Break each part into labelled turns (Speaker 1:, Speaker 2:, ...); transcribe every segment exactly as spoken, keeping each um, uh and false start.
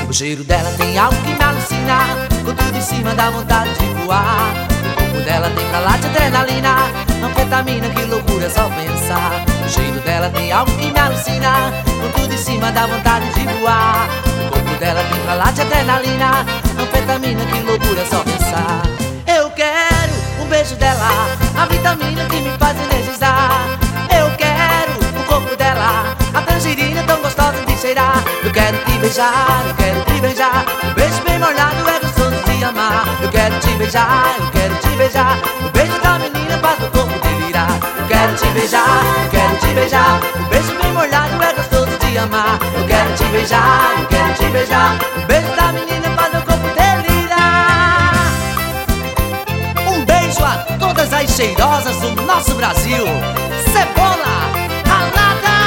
Speaker 1: O cheiro dela tem algo que me alucina, com tudo em cima dá vontade de voar. O corpo dela tem pra lá de adrenalina, anfetamina, que loucura é só pensar. O cheiro dela tem algo que me alucina, com tudo em cima dá vontade de voar. O corpo dela tem pra lá de adrenalina, anfetamina, que loucura é só pensar. Eu quero um beijo dela, a vitamina que me faz energizar. Eu quero o corpo dela, a tangerina tão gostosa de cheirar. Eu quero te beijar, eu quero te beijar. Um beijo bem molhado é gostoso de amar. Eu quero te beijar, eu quero te beijar. O beijo da menina faz o corpo delirar. Eu quero te beijar, eu quero te beijar. Um beijo bem molhado é gostoso de amar. Eu quero te beijar, eu quero te beijar. O beijo da menina faz o corpo delirar. Um beijo a todas as cheirosas do nosso Brasil. Cebola ralada.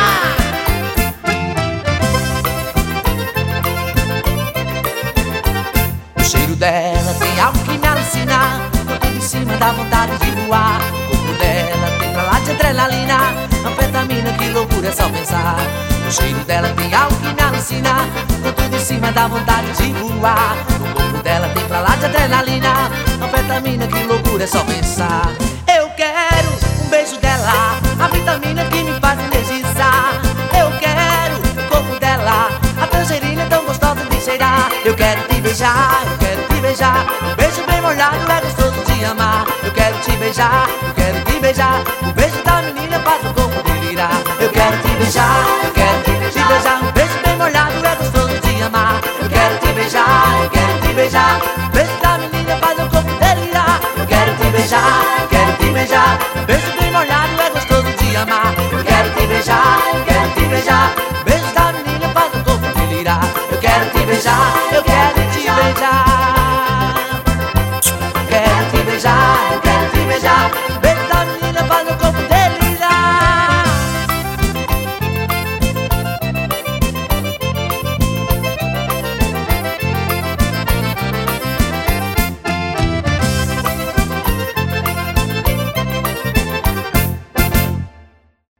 Speaker 1: O cheiro dela tem algo que me alucina, com tudo em cima dá vontade de voar. O corpo dela tem pra lá de adrenalina, anfetamina, que loucura é só pensar. O cheiro dela tem algo que me alucina, com tudo em cima dá vontade de voar. O corpo dela tem pra lá de adrenalina, anfetamina, que loucura é só pensar. Eu quero um beijo dela, a vitamina que me faz energizar. Eu quero o corpo dela, a tangerina tão gostosa de cheirar. Eu quero te beijar, eu quero te beijar. Um beijo bem molhado é gostoso de amar. Eu quero te beijar, eu quero te beijar. O beijo da menina faz o corpo delirar. Eu quero te beijar, eu quero te beijar. Um beijo bem molhado é gostoso de amar. Eu quero te beijar, eu quero te beijar. O beijo da menina faz o corpo delirar. Eu quero te beijar, eu quero te beijar.